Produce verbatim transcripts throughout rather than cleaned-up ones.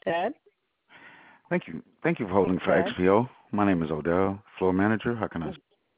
Ted. Thank you. Thank you for Hey, holding for Ted. X P O. My name is Odell, floor manager. How can I? Mm,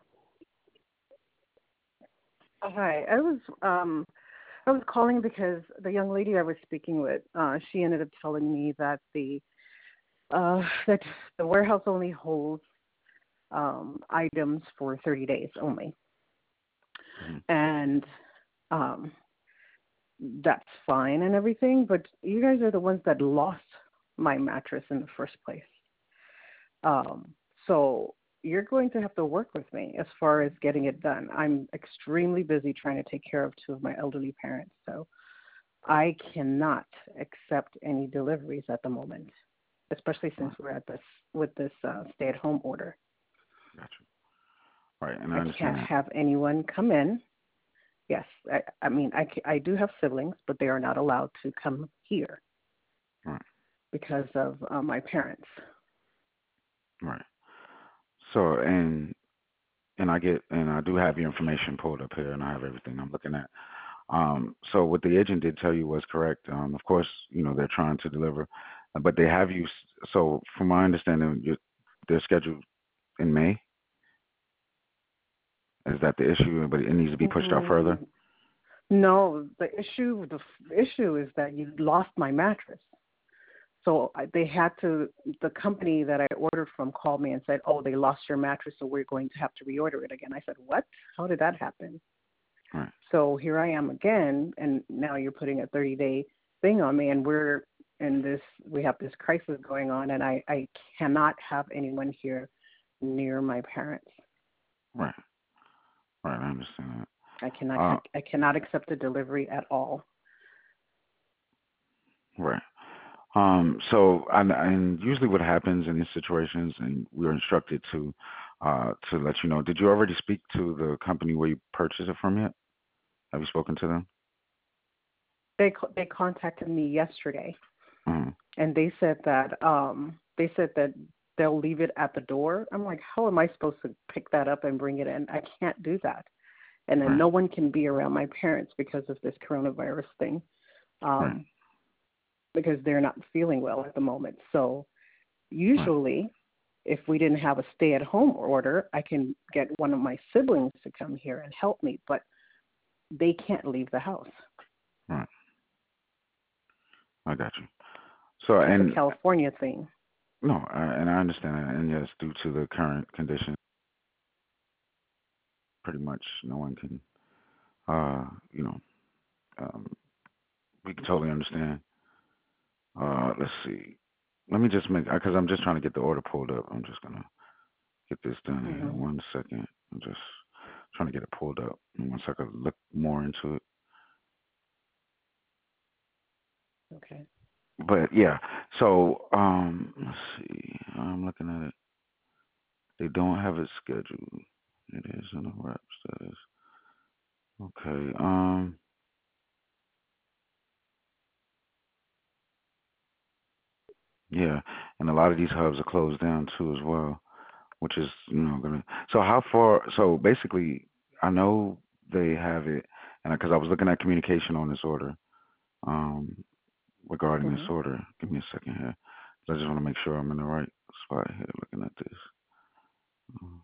Hi. I was um I was calling because the young lady I was speaking with, uh, she ended up telling me that the uh that the warehouse only holds um items for thirty days only. Mhm. And um that's fine and everything, but you guys are the ones that lost my mattress in the first place. Um, so you're going to have to work with me as far as getting it done. I'm extremely busy trying to take care of two of my elderly parents, so I cannot accept any deliveries at the moment, especially since Right. we're at this with this uh, stay-at-home order. Gotcha. Right, and I I understand can't that. have anyone come in. Yes, I, I mean I, ca- I do have siblings, but they are not allowed to come here Right. because of uh, my parents. Right. So, and and I get and I do have your information pulled up here, and I have everything I'm looking at. Um, so what the agent did tell you was correct. Um, of course, you know they're trying to deliver, uh, but they have you. s- So, from my understanding, you they're scheduled in May. Is that the issue? But it needs to be pushed out further. Mm, No, the issue the f- issue is that you lost my mattress. So I- they had to. The company that I ordered from called me and said, "Oh, they lost your mattress, so we're going to have to reorder it again." I said, "What? How did that happen?" Right. So here I am again, and now you're putting a thirty day thing on me, and we're in this. We have this crisis going on, and I I cannot have anyone here near my parents. Right. Right. I understand that. I cannot Uh, I cannot accept a delivery at all. right. Um, so, and, and usually what happens in these situations, and we're instructed to, uh, to let you know. Did you already speak to the company where you purchased it from yet? Have you spoken to them? They co- they contacted me yesterday, Mm-hmm. and they said that um they said that they'll leave it at the door. I'm like, how am I supposed to pick that up and bring it in? I can't do that. And then Right. no one can be around my parents because of this coronavirus thing, Right. um, because they're not feeling well at the moment. So Right. usually, if we didn't have a stay-at-home order, I can get one of my siblings to come here and help me, but they can't leave the house. Right. I got you. So, It's a and California thing. no, I, and I understand that. And yes, due to the current conditions, pretty much no one can, uh, you know, um, we can totally understand. Uh, let's see. Let me just make, because I'm just trying to get the order pulled up. I'm just gonna get this done here. Hmm. One second. I'm just trying to get it pulled up. Once I could look more into it. Okay. But yeah, so um, let's see. I'm looking at it. They don't have it scheduled. It is in a wrap status. Okay. Um. Yeah, and a lot of these hubs are closed down too as well, which is you know gonna. So how far? So basically, I know they have it, and because I was looking at communication on this order, um, regarding this Hmm. order. Give me a second here. I just want to make sure I'm in the right spot here looking at this. Um,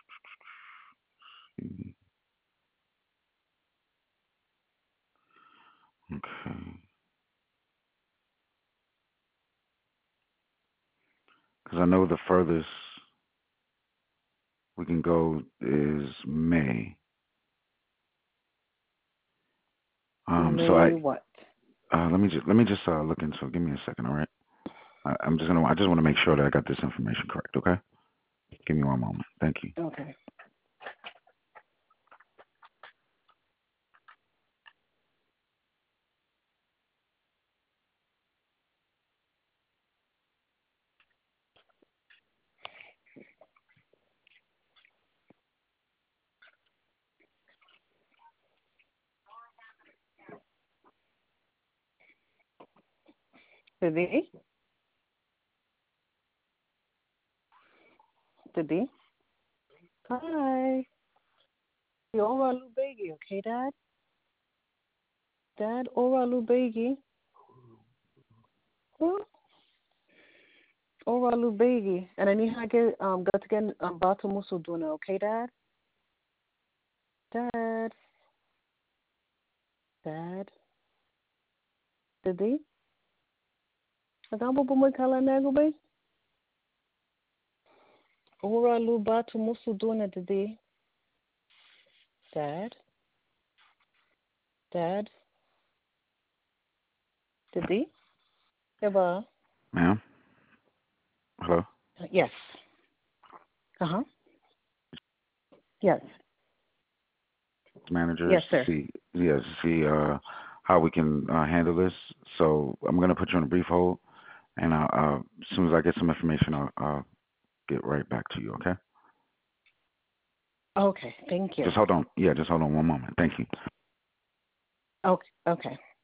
Okay. Because I know the furthest we can go is May. Um, so I May what? uh, let me just let me just uh, look into it. Give me a second, all right? I, I'm just gonna I just want to make sure that I got this information correct. Okay. Give me one moment. Thank you. Okay. Did they? Did they? Hi. Ora Lubegi, okay, Dad? Dad, Ora Lubegi. Huh? Ora lubegi. And I need to get um got to get um batu musu duna, okay, Dad? Dad. Dad. Didi? Agambo bumoy kala nego bay? Ora lu batu musu duna, Didi. Dad. Dad. Didi? Eba. Ma'am? Hello? Yes. Uh huh. Yes. Managers Yes, to sir. see, yes, to see uh, how we can uh, handle this. So I'm going to put you on a brief hold, and I'll, uh, as soon as I get some information, I'll, I'll get right back to you, okay? Okay. Thank you. Just hold on. Yeah, just hold on one moment. Thank you. Okay. Okay.